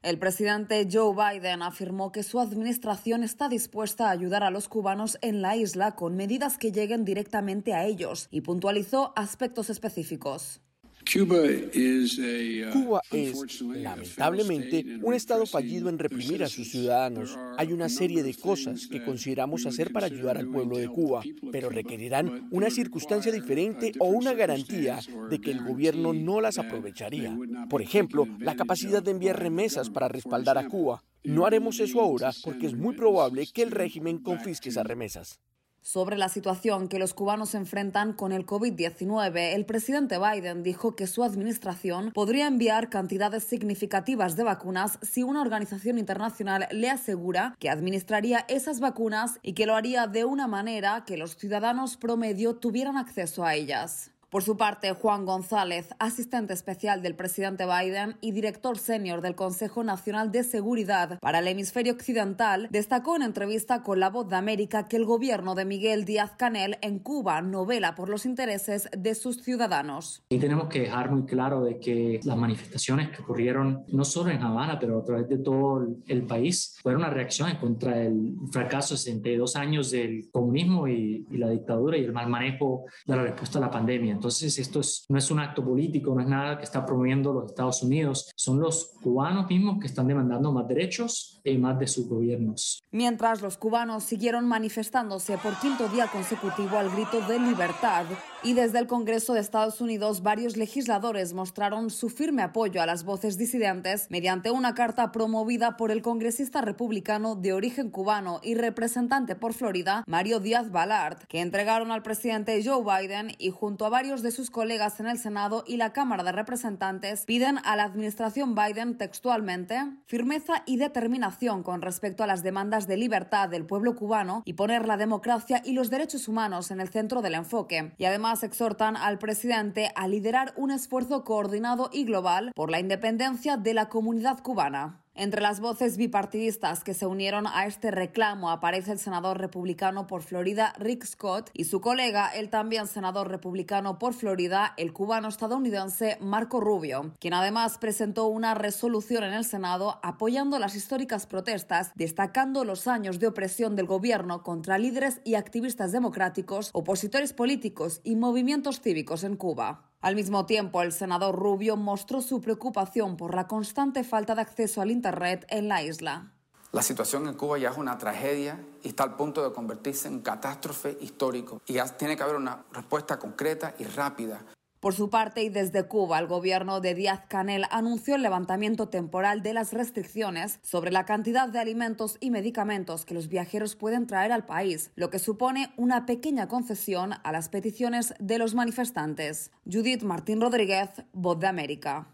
El presidente Joe Biden afirmó que su administración está dispuesta a ayudar a los cubanos en la isla con medidas que lleguen directamente a ellos y puntualizó aspectos específicos. Cuba es, lamentablemente, un estado fallido en reprimir a sus ciudadanos. Hay una serie de cosas que consideramos hacer para ayudar al pueblo de Cuba, pero requerirán una circunstancia diferente o una garantía de que el gobierno no las aprovecharía. Por ejemplo, la capacidad de enviar remesas para respaldar a Cuba. No haremos eso ahora porque es muy probable que el régimen confisque esas remesas. Sobre la situación que los cubanos enfrentan con el COVID-19, el presidente Biden dijo que su administración podría enviar cantidades significativas de vacunas si una organización internacional le asegura que administraría esas vacunas y que lo haría de una manera que los ciudadanos promedio tuvieran acceso a ellas. Por su parte, Juan González, asistente especial del presidente Biden y director senior del Consejo Nacional de Seguridad para el Hemisferio Occidental, destacó en entrevista con La Voz de América que el gobierno de Miguel Díaz-Canel en Cuba no vela por los intereses de sus ciudadanos. Y tenemos que dejar muy claro de que las manifestaciones que ocurrieron no solo en Habana, pero a través de todo el país, fueron una reacción contra el fracaso de 62 años del comunismo y la dictadura y el mal manejo de la respuesta a la pandemia. Entonces, esto no es un acto político, no es nada que está promoviendo los Estados Unidos. Son los cubanos mismos que están demandando más derechos y más de sus gobiernos. Mientras los cubanos siguieron manifestándose por quinto día consecutivo al grito de libertad, y desde el Congreso de Estados Unidos varios legisladores mostraron su firme apoyo a las voces disidentes mediante una carta promovida por el congresista republicano de origen cubano y representante por Florida, Mario Díaz-Balart, que entregaron al presidente Joe Biden y junto a varios de sus colegas en el Senado y la Cámara de Representantes piden a la administración Biden textualmente firmeza y determinación con respecto a las demandas de libertad del pueblo cubano y poner la democracia y los derechos humanos en el centro del enfoque. Y además exhortan al presidente a liderar un esfuerzo coordinado y global por la independencia de la comunidad cubana. Entre las voces bipartidistas que se unieron a este reclamo aparece el senador republicano por Florida, Rick Scott, y su colega, el también senador republicano por Florida, el cubano-estadounidense Marco Rubio, quien además presentó una resolución en el Senado apoyando las históricas protestas, destacando los años de opresión del gobierno contra líderes y activistas democráticos, opositores políticos y movimientos cívicos en Cuba. Al mismo tiempo, el senador Rubio mostró su preocupación por la constante falta de acceso al Internet en la isla. La situación en Cuba ya es una tragedia y está al punto de convertirse en catástrofe histórico. Y ya tiene que haber una respuesta concreta y rápida. Por su parte, y desde Cuba, el gobierno de Díaz-Canel anunció el levantamiento temporal de las restricciones sobre la cantidad de alimentos y medicamentos que los viajeros pueden traer al país, lo que supone una pequeña concesión a las peticiones de los manifestantes. Judith Martín Rodríguez, Voz de América.